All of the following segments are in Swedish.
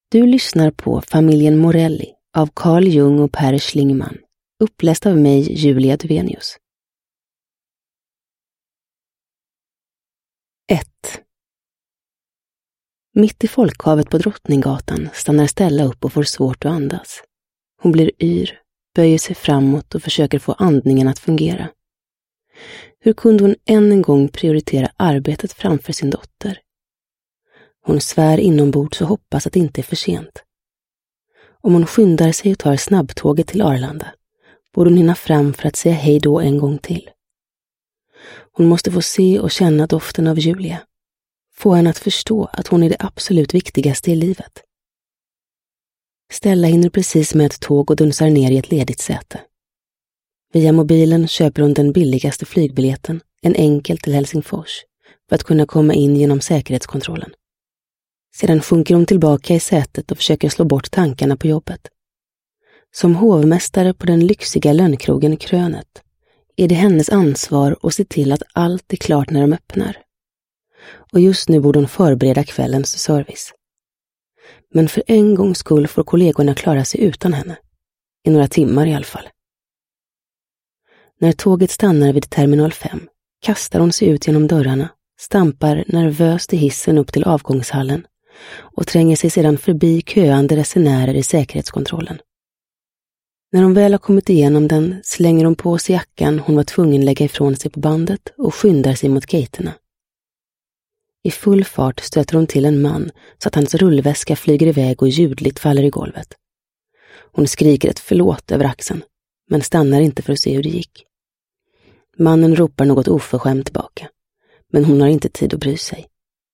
Du lyssnar på Familjen Morelli av Carl Jung och Per Schlingmann, uppläst av mig, Julia Duvenius. 1. Mitt i folkhavet på Drottninggatan stannar Stella upp och får svårt att andas. Hon blir yr, böjer sig framåt och försöker få andningen att fungera. Hur kunde hon än en gång prioritera arbetet framför sin dotter? Hon svär inombords och hoppas att det inte är för sent. Om hon skyndar sig och tar snabbtåget till Arlanda borde hon hinna fram för att säga hej då en gång till. Hon måste få se och känna doften av Julia. Få henne att förstå att hon är det absolut viktigaste i livet. Stella hinner precis med ett tåg och dunsar ner i ett ledigt säte. Via mobilen köper hon den billigaste flygbiljetten, en enkel till Helsingfors, för att kunna komma in genom säkerhetskontrollen. Sedan sjunker hon tillbaka i sätet och försöker slå bort tankarna på jobbet. Som hovmästare på den lyxiga lönnkrogen Krönet är det hennes ansvar att se till att allt är klart när de öppnar. Och just nu borde hon förbereda kvällens service. Men för en gångs skull får kollegorna klara sig utan henne. I några timmar i alla fall. När tåget stannar vid terminal 5 kastar hon sig ut genom dörrarna, stampar nervöst i hissen upp till avgångshallen och tränger sig sedan förbi köande resenärer i säkerhetskontrollen. När hon väl har kommit igenom den slänger hon på sig jackan hon var tvungen lägga ifrån sig på bandet och skyndar sig mot gaterna. I full fart stöter hon till en man så att hans rullväska flyger iväg och ljudligt faller i golvet. Hon skriker ett förlåt över axeln, men stannar inte för att se hur det gick. Mannen ropar något oförskämt tillbaka, men hon har inte tid att bry sig.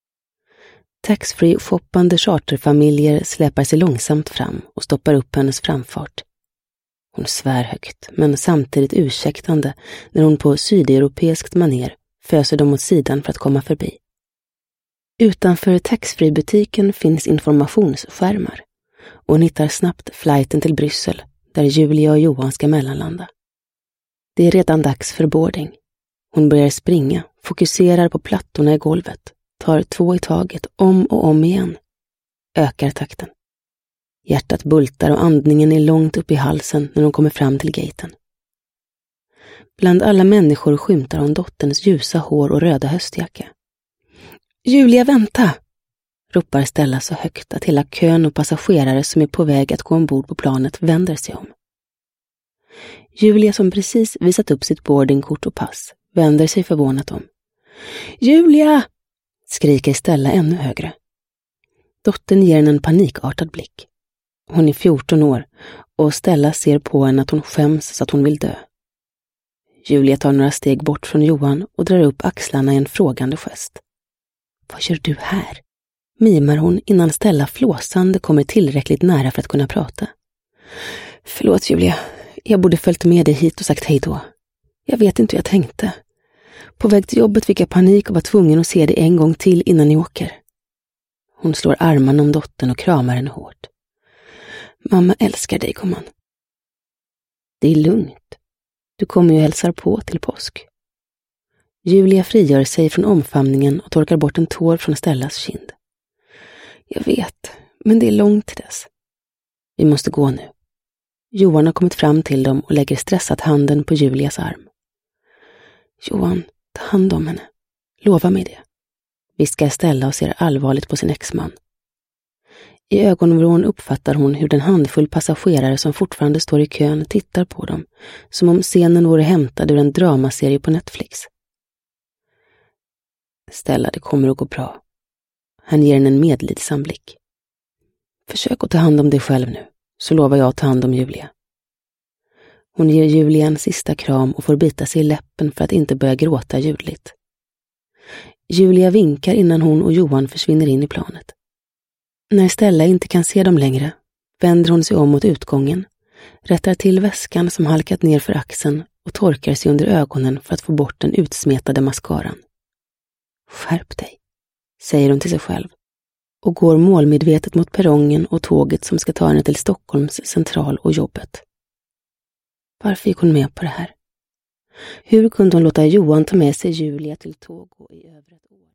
Taxfree-shoppande charterfamiljer släpar sig långsamt fram och stoppar upp hennes framfart. Hon svär högt, men samtidigt ursäktande när hon på sydeuropeiskt maner föser dem åt sidan för att komma förbi. Utanför taxfree-butiken finns informationsskärmar och hon hittar snabbt flighten till Bryssel där Julia och Johan ska mellanlanda. Det är redan dags för boarding. Hon börjar springa, fokuserar på plattorna i golvet, tar 2 i taget om och om igen. Ökar takten. Hjärtat bultar och andningen är långt upp i halsen när hon kommer fram till gaten. Bland alla människor skymtar hon dotterns ljusa hår och röda höstjacka. Julia, vänta! Ropar Stella så högt att hela kön och passagerare som är på väg att gå ombord på planet vänder sig om. Julia, som precis visat upp sitt boardingkort och pass, vänder sig förvånat om. Julia! Skriker Stella ännu högre. Dottern ger henne en panikartad blick. Hon är 14 år och Stella ser på henne att hon skäms så att hon vill dö. Julia tar några steg bort från Johan och drar upp axlarna i en frågande gest. Vad gör du här? Mimar hon innan Stella flåsande kommer tillräckligt nära för att kunna prata. Förlåt Julia, jag borde följt med dig hit och sagt hej då. Jag vet inte hur jag tänkte. På väg till jobbet fick jag panik och var tvungen att se dig en gång till innan ni åker. Hon slår armarna om dottern och kramar henne hårt. Mamma älskar dig, gumman. Det är lugnt. Du kommer ju hälsar på till påsk. Julia frigör sig från omfamningen och torkar bort en tår från Stellas kind. Jag vet, men det är långt till dess. Vi måste gå nu. Johan har kommit fram till dem och lägger stressat handen på Julias arm. Johan, ta hand om henne. Lova mig det. Viskar Stella och ser allvarligt på sin exman. I ögonvrån uppfattar hon hur den handfull passagerare som fortfarande står i kön tittar på dem, som om scenen vore hämtad ur en dramaserie på Netflix. Stella, det kommer att gå bra. Han ger henne en medlidsam blick. Försök att ta hand om dig själv nu, så lovar jag att ta hand om Julia. Hon ger Julia en sista kram och får bita sig i läppen för att inte börja gråta ljudligt. Julia vinkar innan hon och Johan försvinner in i planet. När Stella inte kan se dem längre vänder hon sig om mot utgången, rättar till väskan som halkat ner för axeln och torkar sig under ögonen för att få bort den utsmetade mascaran. Skärp dig, säger hon till sig själv och går målmedvetet mot perrongen och tåget som ska ta henne till Stockholms central och jobbet. Varför gick hon med på det här? Hur kunde hon låta Johan ta med sig Julia till Togo i över ett år?